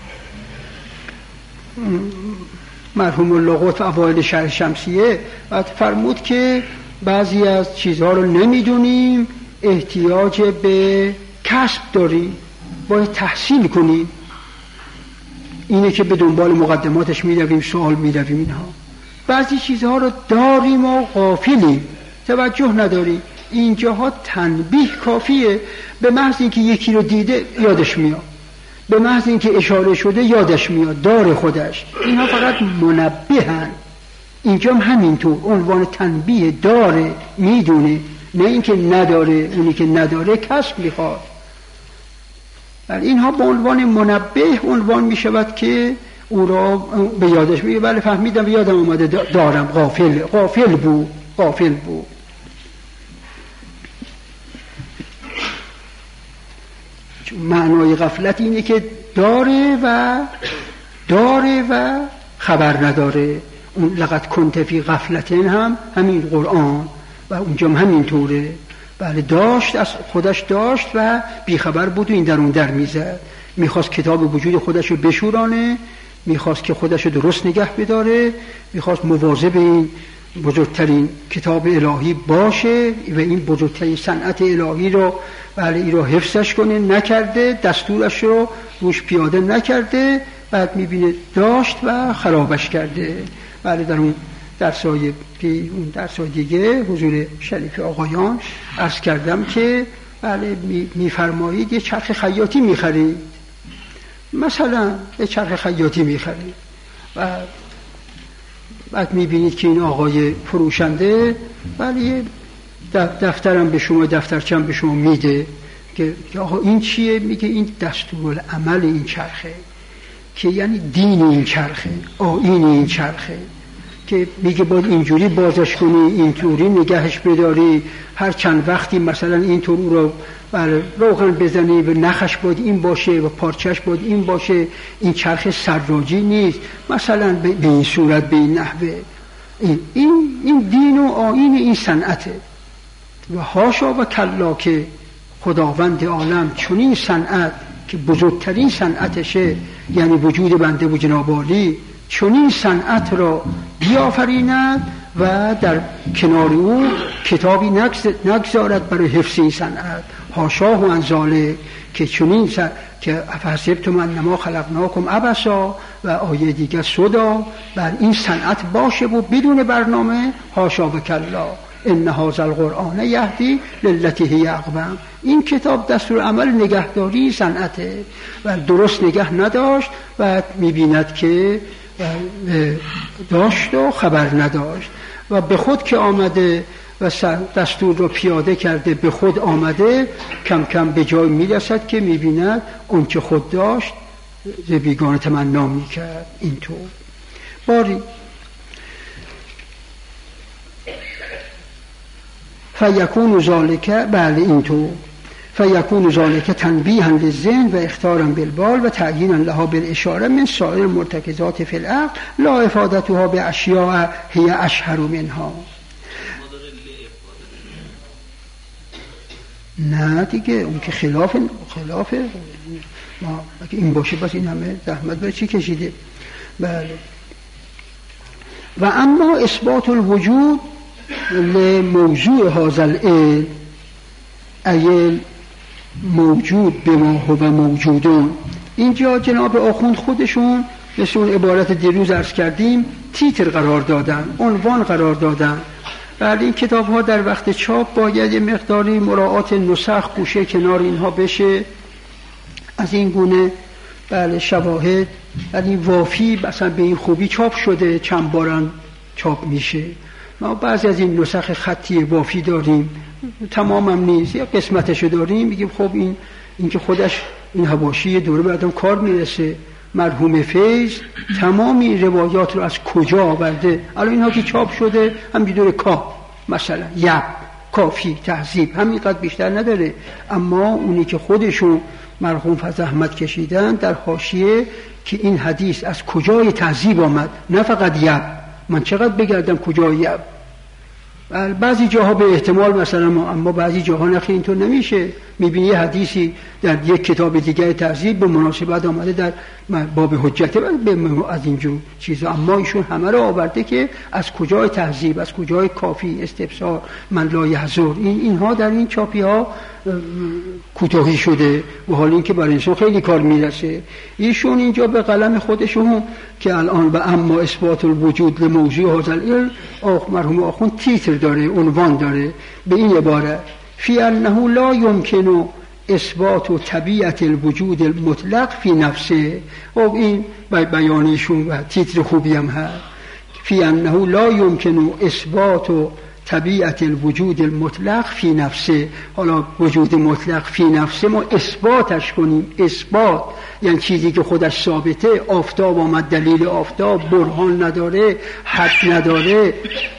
مرحوم اللغات اوایل شرح شمسیه بعد فرمود که بعضی از چیزها رو نمیدونیم، احتیاج به کسب داریم، باید تحصیل کنیم. اینه که به دنبال مقدماتش میرویم، سوال میرویم. اینها بعضی چیزها رو داریم و غافلیم، توجه نداریم. اینجاها تنبیه کافیه، به محض اینکه یکی رو دیده یادش میاد، به محض اینکه اشاره شده یادش میاد، داره خودش. اینها فقط منبهن. اینجا هم همینطور عنوان تنبیه، داره، میدونه، نه اینکه نداره. اونی که نداره کسب میخواد. اینها به عنوان منبه عنوان میشود که او را به یادش میاد. بله فهمیدم، به یادم اومده، دارم، غافل غافل بود غافل بود معنای غفلت اینه که داره و داره و خبر نداره. اون لقد کنت فی غفلتن هم همین قرآن و اونجا هم همین طوره. بله داشت، از خودش داشت و بیخبر بود و این در اون در میزد. میخواست کتاب وجود خودش رو بشورانه، میخواست که خودش رو درست نگه بداره، میخواست مواظب این بزرگترین کتاب الهی باشه و این بزرگترین صنعت الهی رو بله این رو حفظش کنه، نکرده، دستورش رو روش پیاده نکرده، بعد میبینه داشت و خرابش کرده. بله در اون درسای اون درسای دیگه حضور شریف آقایان عرض کردم که بله میفرمایید یه چرخ خیاطی میخرید، مثلا یه چرخ خیاطی میخرید و بعد میبینید که این آقای فروشنده بله دفترم به شما دفترچم به شما میده که آقا این چیه؟ میگه این دستورالعمل این چرخه، که یعنی دین این چرخه، آیین این چرخه، که میگه باید اینجوری بازش کنی، اینطوری نگهش بداری، هر چند وقتی مثلا اینطور او رو بله روغن بزنی و نخش باید این باشه و پارچش باید این باشه. این چرخ سراجی نیست مثلا به این صورت به این نحوه. این این این دین و آیین این صنعته و حاشا و کلا که خداوند عالم چنین صنعت که بزرگترین صنعتشه یعنی وجود بنده و جناب عالی چنین صنعت را بیافریند و در کنار او کتابی نگذارد برای حفظ این صنعت. حاشاه و انزاله که چنین سن... که افحسبتم انما خلقناکم عبثا و آیه دیگه صدا بر این صنعت باشه و بدون برنامه. حاشا و کلا ان هذا القرآن یهدی للتی هی اقوم. این کتاب دستور عمل نگهداری صنعته و درست نگه نداشت و میبیند که داشت و خبر نداشت و به خود که آمده و دستور رو پیاده کرده به خود آمده کم کم به جای میرسد که میبیند اون که خود داشت ز بیگانه تمنا میکرد. اینطور باری فیکون ذالک بله اینطور فیکون ذالک تنبیها للذهن و اختارا بالبال و تعیینا لها بالاشاره من سایر المرتکزات فی العقل لا افادتها باشیاء هی اشهر منها. نه دیگه اون که خلاف خلاف ما اگه این باشه بس این همه زحمت برای چی کشیده. بله و اما اثبات الوجود لموضوع هذا العلم ای موجود به ما هو موجودون. اینجا جناب آخوند خودشون مثل اون عبارت دیروز عرض کردیم تیتر قرار دادن، عنوان قرار دادن. بله این کتاب ها در وقت چاپ باید یه مقداری مراعات نسخ گوشه کنار اینها بشه از این گونه. بله شواهد بله وافی مثلا به این خوبی چاپ شده چند بارم چاپ میشه. ما بعضی از این نسخ خطی وافی داریم تمام هم نیست یا قسمتشو داریم میگیم خب این این که خودش این حواشی دوره بعدم کار میرسه. مرحوم فیض تمامی روایات رو از کجا آورده. الان اینها که چاپ شده هم بدون کا مثلا یب کافی تهذیب همینقدر بیشتر نداره، اما اونی که خودشون مرحوم فضل احمد کشیدن در حاشیه که این حدیث از کجای تهذیب آمد، نه فقط یب. من چقدر بگردم کجای یب. بعضی جاها به احتمال مثلا ما، اما بعضی جاها نخی اینطور نمیشه. میبینی یه حدیثی در یک کتاب دیگه تهذیب به مناسبت آمده در باب حجت از اینجور چیزا، اما ایشون همه رو آورده که از کجای تهذیب، از کجای کافی، استفسار، من لا یحضر، این اینها در این چاپی ها کوتاهی شده و حال این که برای انسان خیلی کار میرسه. ایشون اینجا به قلم خودشون که الان و اما اثبات الوجود لموضوع هذا العلم آخ مرحوم آخوند تیتر داره، عنوان داره به این عبارت فی انه لا یمکن اثبات و طبیعت الوجود المطلق فی نفسه. و این بیانشون و تیتر خوبی هم هست. فی انه لا یمکن اثبات و طبیعت الوجود المطلق فی نفسه. حالا وجود مطلق فی نفسه ما اثباتش کنیم. اثبات یعنی چیزی که خودش ثابته. آفتاب آمد دلیل آفتاب برهان نداره، حد نداره،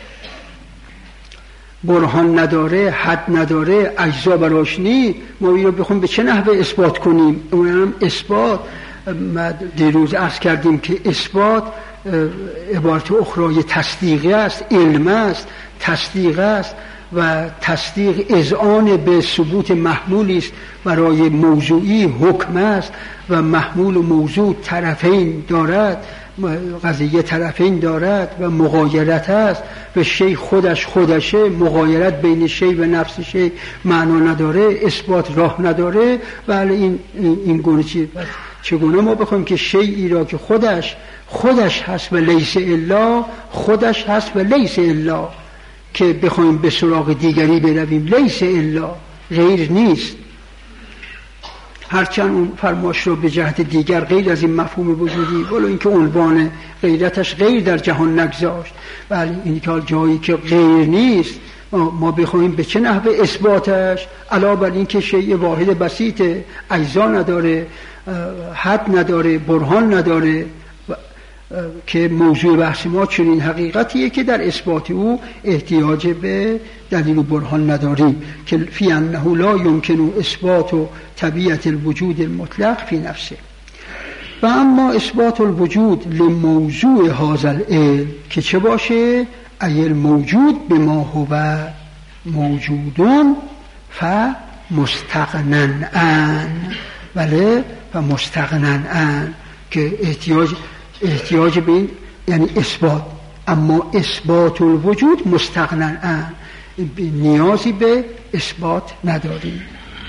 برهان نداره، حد نداره، اجزا براش نی. ما این رو بخوام به چه نحوه اثبات کنیم؟ اونم اثبات دیروز عرض کردیم که اثبات عبارت اخرای تصدیقی است، علم است، تصدیق است و تصدیق اذعان به ثبوت محمولی است برای موضوعی حکم است و محمول و موضوع طرفین دارد، قضیه طرفین دارد و مغایرت است و شی خودش خودشه، مغایرت بین شی و نفس شی معنا نداره، اثبات راه نداره. ولی این این گونه چی چگونه ما بخوایم که شیئی را که خودش خودش هست و لیس الا، خودش هست و لیس الا، که بخوایم به سراغ دیگری برویم، لیس الا غیر نیست، هرچند اون فرماش رو به جهت دیگر غیر از این مفهوم وجودی، ولو اینکه عنوان غیرتش غیر در جهان نگذاشت، ولی این که جایی که غیر نیست ما بخوایم به چه نحو اثباتش، علاوه بر این که شیء واحد بسیطه، اجزا نداره، حد نداره، برهان نداره، که موضوع بحث ما چنین حقیقتیه که در اثبات او احتیاج به دلیل و برهان نداریم، که فی انه لا یمکن اثبات طبیعت الوجود المطلق فی نفسه. و اما اثبات الوجود لموضوع هذا العلم که چه باشه؟ ای الموجود بما هو موجودون فمستغنن عن، بله، فمستغنن عن، که احتیاج احتیاج به این یعنی اثبات، اما اثبات الوجود مستغنن عن، نیازی به اثبات نداریم.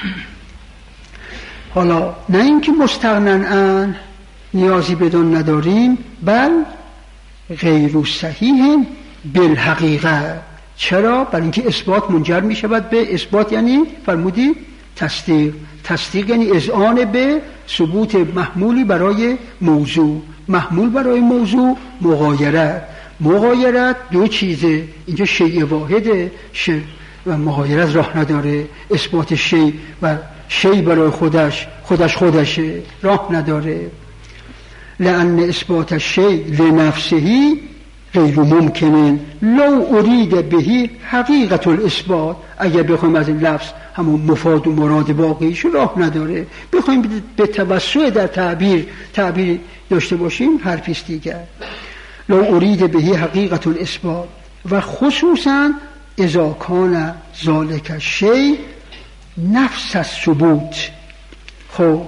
حالا نه اینکه مستغنن عن نیازی بدون نداریم، بل غیر صحیح بالحقیقه. چرا؟ برای اینکه اثبات منجر می شود به اثبات، یعنی فرمودی تصدیق، تصدیق یعنی اذعان به ثبوت محمولی برای موضوع، محمول برای موضوع مغایرت، مغایرت دو چیزه، اینجا شیء واحده شی و مغایرت راه نداره، اثبات شیء و شیء برای خودش خودش خودشه راه نداره. لأن اثبات الشیء لنفسه غیر ممکنه لو ارید بهی حقیقت الاثبات. اگر بخوایم از این لفظ همون مفاد و مراد واقعیش راه نداره، بخوایم به توسع در تعبیر تعبیر داشته باشیم حرفیست دیگر. لو ارید بهی حقیقت الاثبات و خصوصا اذا کان ذالک الشیء نفس الثبوت. خب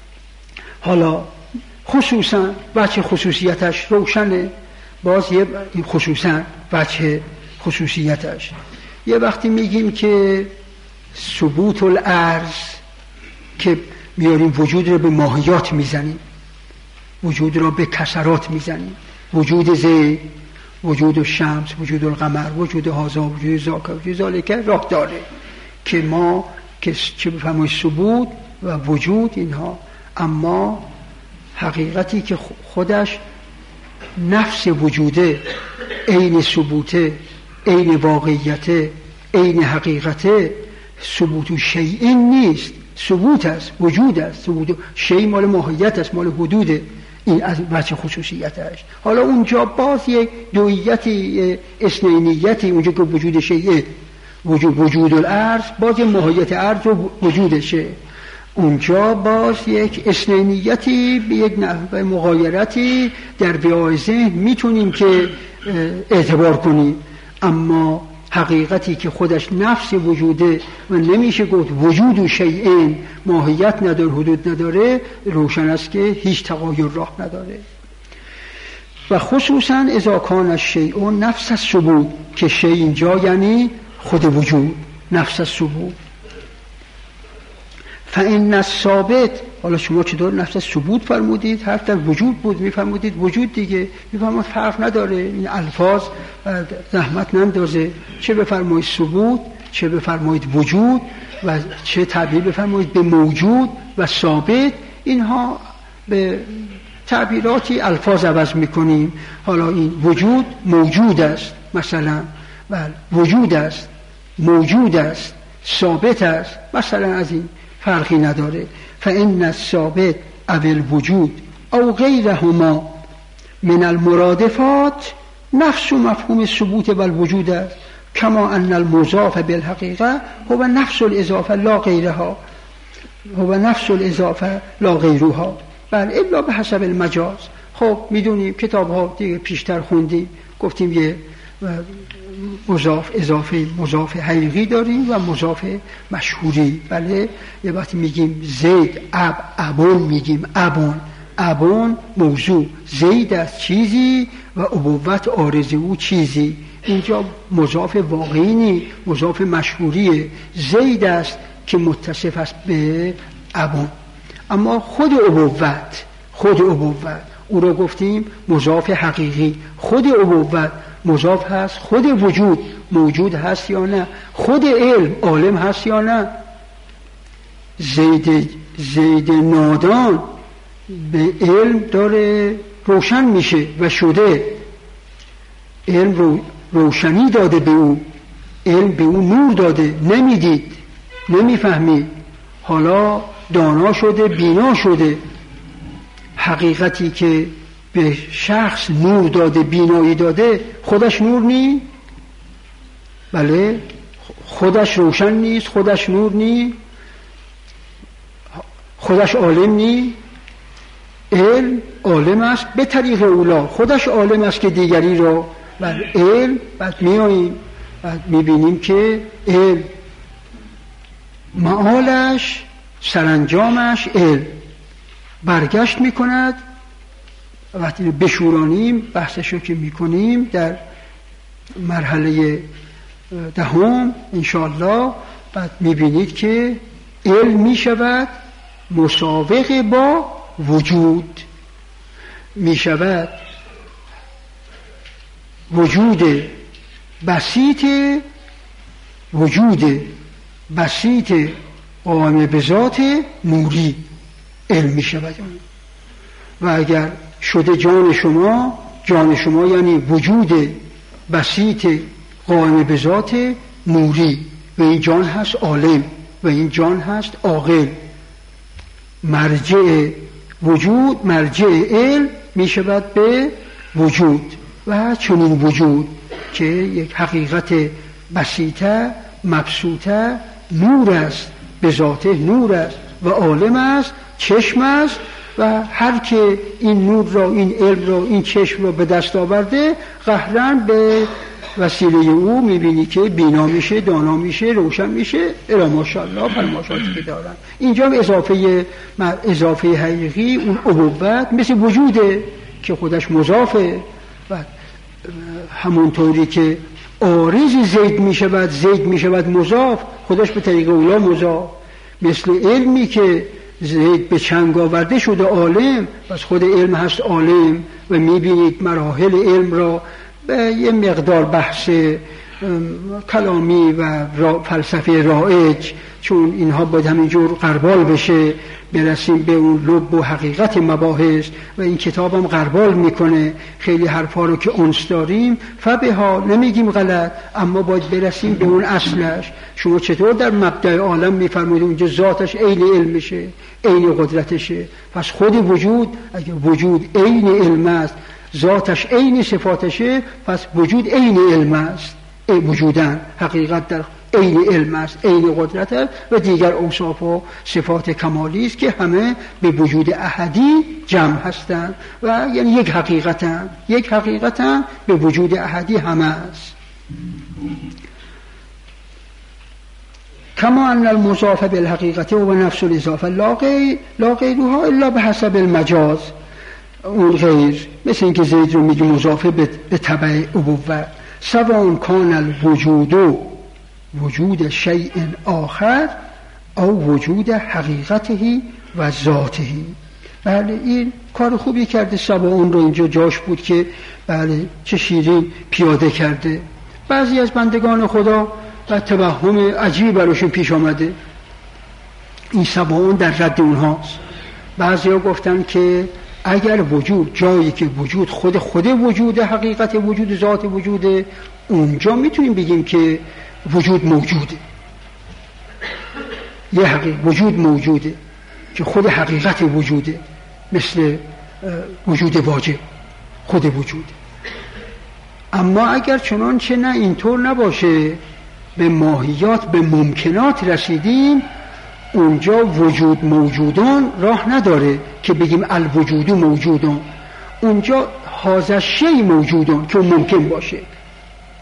حالا خصوصا وجه خصوصیتش روشنه، باز یه خصوصا وجه خصوصیتش یه وقتی میگیم که ثبوت الارض، که میاریم وجود رو به ماهیات میزنیم، وجود رو به کسرات میزنیم، وجود زید، وجود شمس، وجود القمر، وجود هذا، وجود ذاک، وجود ذالک راه داره که ما که چه بفهمیم ثبوت و وجود اینها. اما حقیقتی که خودش نفس وجوده، عین ثبوته، عین واقعیته، عین حقیقته، ثبوت شیء نیست، ثبوت است، وجود است. ثبوت شیء مال ماهیت است، مال حدوده، این از وجه خصوصیتش. حالا اونجا باز یک دوییتی اثنینیتی، اونجا که وجود شیء وجود وجود الارض، باز ماهیت ارض و وجودشه، اونجا باز یک اثنینیتی به یک نحوه مغایرتی در بیای ذهن میتونیم که اعتبار کنیم. اما حقیقتی که خودش نفس وجوده و نمیشه گفت وجود و شیئین، ماهیت نداره، حدود نداره، روشن است که هیچ تغایر راه نداره. و خصوصا اذا کان الشیء نفس الثبوت، که شیء اینجا یعنی خود وجود، نفس الثبوت. فإن الثابت، حالا شما چطور نفس ثبوت فرمودید؟ حرف در وجود بود، میفرمودید وجود دیگه، میفرمود فرق نداره، این الفاظ زحمت نندازه، چه بفرمایید ثبوت، چه بفرمایید وجود، و چه تعبیر بفرمایید به موجود و ثابت، اینها به تعبیراتی الفاظ عوض میکنیم. حالا این وجود موجود است، مثلا بله وجود است، موجود است، ثابت است، مثلا از این فرقی نداره. فإن الثابت او الوجود او غیرهما من المرادفات نفس مفهوم الثبوت و الوجود است، کما ان المضاف بالحقیقه هو نفس الاضافه لا غیرها، هو نفس الاضافه لا غیرها، بل الا به حسب المجاز. خب میدونیم کتاب ها دیگه پیشتر خوندیم، گفتیم یه و مضاف اضافه مضاف حقیقی داریم و مضاف مشهوری. بله یه وقتی میگیم زید اب ابون میگیم ابون ابون موضوع زید از چیزی و ابوت عارض او چیزی. اینجا مضاف واقعی نی، مضاف مشهوریه. زید است که متصف است به ابون. اما خود ابوت خود ابوت او رو گفتیم مضاف حقیقی. خود ابوت مضاف هست. خود وجود موجود هست یا نه؟ خود علم عالم هست یا نه؟ زید زید نادان به علم داره روشن میشه و شده. علم رو روشنی داده به او، علم به او نور داده، نمیدید نمیفهمید، حالا دانا شده بینا شده. حقیقتی که به شخص نور داده بینایی داده خودش نور نی؟ بله خودش روشن نیست، خودش نور نی، خودش عالم نی. علم عالم است به طریق اولا، خودش عالم است که دیگری را بر علم. بعد میاییم بعد میبینیم که علم معالش سرانجامش علم برگشت میکند. وقتی بشورانیم بحثشو که میکنیم در مرحله دهم انشاءالله، بعد میبینید که علم میشود مساوق با وجود، میشود وجود بسیط وجود بسیط قائم به ذات نوری علم میشود. و اگر شده جان شما، جان شما یعنی وجود بسیط قائم به ذات نوری و این جان هست عالم و این جان هست عاقل. مرجع وجود مرجع علم می شود به وجود و چنین وجود که یک حقیقت بسیطه مبسوطه نور است، به ذاته نور است و عالم است، چشم است و هر که این نور را این علم را این چشم را به دست آورده قهرن به وسیله او میبینی که بینا میشه، دانا میشه، روشن میشه. الا ماشاءالله فرماشاتی که دارن. اینجا اضافه اضافه حقیقی اون ابوت مثل وجوده که خودش مضافه و همونطوری که عارض زید میشود زید میشود مضاف، خودش به طریق اولا مضاف. مثل علمی که زید به چنگ آورده شده عالم، پس خود علم هست عالم و میبینید مراحل علم را به یه مقدار بحث کلامی و فلسفه رایج، چون اینها باید همینجور غربال بشه برسیم به اون لب و حقیقت مباحث و این کتاب هم غربال میکنه خیلی حرفا رو که اونس داریم فبها نمیگیم غلط، اما باید برسیم به اون اصلش. شما چطور در مبدأ عالم میفرمایید اونجا ذاتش عین علمشه، عین قدرتشه؟ پس خود وجود اگه وجود عین علم است، ذاتش عین صفاتشه، پس وجود عین علم است. ای وجودن حقیقت در عین علم است، عین قدرت است و دیگر اوصاف و صفات کمالی است که همه به وجود احدی جمع هستند و یعنی یک حقیقتن یک حقیقتن به وجود احدی همه است. کما ان المضاف بالحقیقت و نفس الاضافه لا غیر لا غیرها الا بحسب المجاز. اون غیر مثل اینکه زید رو میگه مضاف به تبع ابوه، سواء کان الوجود وجود شیء آخر او وجود حقیقته و ذاته. بله این کار خوبی کرده سبا اون رو اینجا جاش بود که بله چه شیرین پیاده کرده. بعضی از بندگان خدا و توهم عجیب براشون پیش آمده، این سبا اون در رد اونهاست. بعضی ها گفتن که اگر وجود جایی که وجود خود خود وجود حقیقت وجود ذات وجوده، اونجا میتونیم بگیم که وجود موجوده، یه حقیقت وجود موجوده که خود حقیقت وجوده، مثل وجود واجب خود وجود. اما اگر چنانچه نه اینطور نباشه، به ماهیات به ممکنات رسیدیم، اونجا وجود موجودان راه نداره که بگیم الوجود موجودان. اونجا هذا شیء موجودان که ممکن باشه،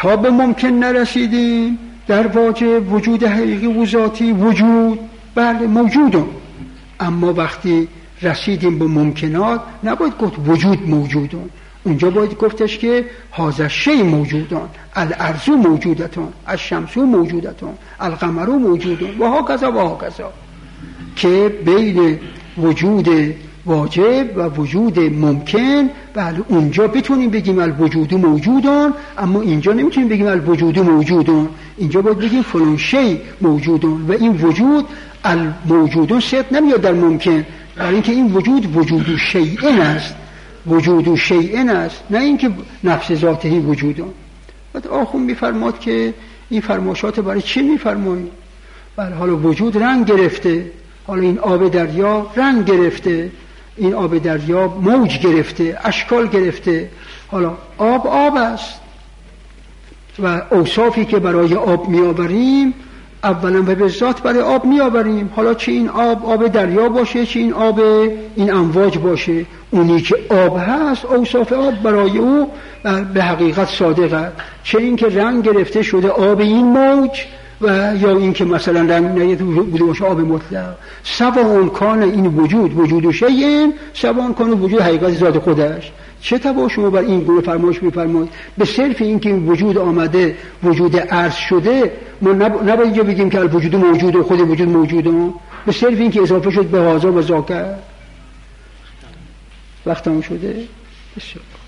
تا به ممکن نرسیدیم در واجه وجود حقیقی و ذاتی وجود بله موجودم، اما وقتی رسیدیم به ممکنات نباید گفت وجود موجودون، اونجا باید گفتش که هذا شی موجودون، الارض موجودتون، الشمس موجودتون، القمر موجودون و ها کذا و ها کذا، که بین وجود واجب و وجود ممکن بله اونجا بتونیم بگیم الوجود موجودون، اما اینجا نمیتونیم بگیم الوجود موجودون، اینجا باید بگیم فلان شی موجودون و این وجود الموجودون صدق نمیاد در ممکن، برای اینکه این وجود وجود شیئن است، وجود شیئن است، نه اینکه نفس ذاتی وجودون. بعد آخون میفرماد که این فرماشات برای چی میفرمایید؟ بله حالا وجود رنگ گرفته، حالا این آب دریا رنگ گرفته، این آب دریا موج گرفته، اشکال گرفته، حالا آب آب است و اوصافی که برای آب میآوریم اولا و به ذات برای آب میآوریم، حالا چه این آب آب دریا باشه چه این آب این امواج باشه، اونی که آب هست اوصاف آب برای او به حقیقت صادق است، چه این که رنگ گرفته شده آب این موج و یا این که مثلا رنگ نیت بوده باشه آب مطلق، سواء کان این وجود وجود شیء سواء کان وجود حقیقت ذات خودش. چه تبا شما بر این گونه فرمایش می‌فرمایید؟ به صرف این که وجود آمده وجود عرض شده ما نباید اینجا بگیم که الوجود موجود و خود وجود موجوده، به صرف این که اضافه شد به هذا و ذاک. وقت تموم شده. بسیار